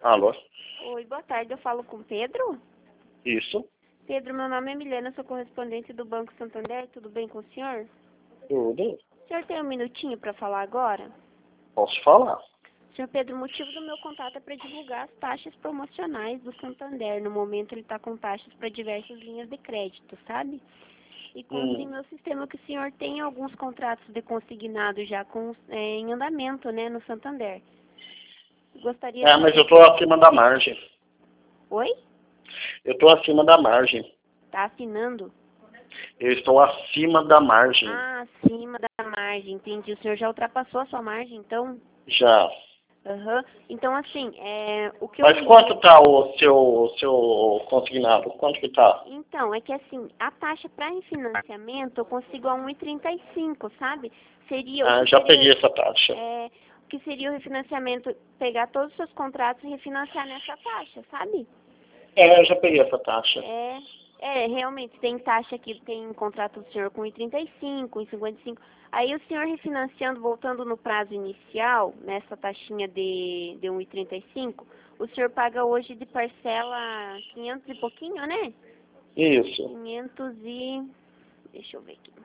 Alô? Oi, boa tarde. Eu falo com o Pedro? Isso? Pedro, meu nome é Milena, sou correspondente do Banco Santander. Tudo bem com o senhor? Tudo? O senhor tem um minutinho para falar agora? Posso falar? Senhor Pedro, o motivo do meu contato é para divulgar as taxas promocionais do Santander. No momento ele está com taxas para diversas linhas de crédito, sabe? E consta em meu sistema que o senhor tem alguns contratos de consignado já em andamento, né, no Santander. Gostaria de... Mas eu tô acima da margem. Oi? Eu tô acima da margem. Tá assinando? Eu estou acima da margem. Ah, acima da margem, entendi. O senhor já ultrapassou a sua margem, então? Já. Aham. Então, assim, o que Mas eu... quanto tá o seu consignado? Quanto que tá? Então, é que assim, a taxa para financiamento eu consigo a 1,35, sabe? Seria o que Já seria, peguei essa taxa. o que seria o refinanciamento, pegar todos os seus contratos e refinanciar nessa taxa, sabe? Eu já peguei essa taxa. Realmente, tem taxa aqui, tem contrato do senhor com 1,35, 1,55. Aí o senhor refinanciando, voltando no prazo inicial, nessa taxinha de 1,35, o senhor paga hoje de parcela 500 e pouquinho, né? Isso. 500 e... Deixa eu ver aqui.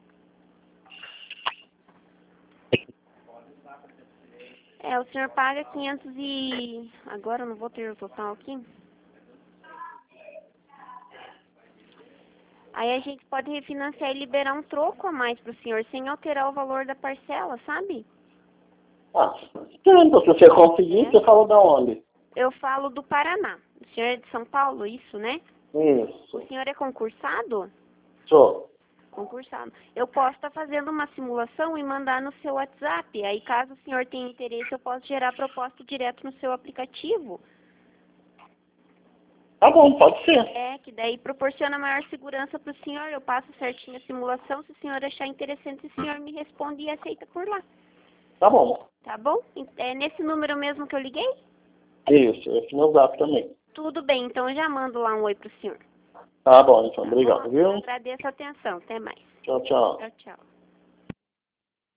O senhor paga 500 e... Agora eu não vou ter o total aqui. Aí a gente pode refinanciar e liberar um troco a mais para o senhor, sem alterar o valor da parcela, sabe? Se você conseguir, você falou da onde? Eu falo do Paraná. O senhor é de São Paulo, isso, né? Isso. O senhor é concursado? Sou. Concursado. Eu posso estar fazendo uma simulação e mandar no seu WhatsApp. Aí, caso o senhor tenha interesse, eu posso gerar proposta direto no seu aplicativo. Tá bom, pode ser. Que daí proporciona maior segurança para o senhor. Eu passo certinho a simulação. Se o senhor achar interessante, o senhor me responde e aceita por lá. Tá bom. Tá bom? É nesse número mesmo que eu liguei? Isso, esse meu zap também. Tudo bem, então eu já mando lá um oi pro senhor. Tá bom, então. Tá Obrigado, bom? viu? Eu agradeço a atenção. Até mais. Tchau, tchau. Tchau, tchau.